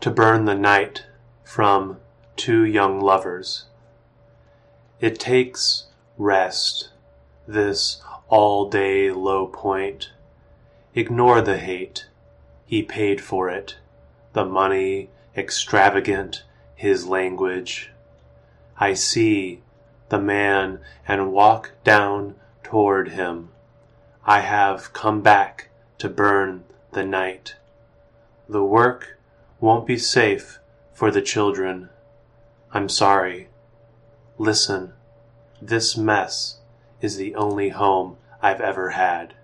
to burn the night from two young lovers. It takes rest, this all-day low point. Ignore the hate, he paid for it, the money, extravagant, his language. I see the man and walk down toward him. I have come back to burn the night. The work won't be safe for the children. I'm sorry. Listen, this mess is the only home I've ever had.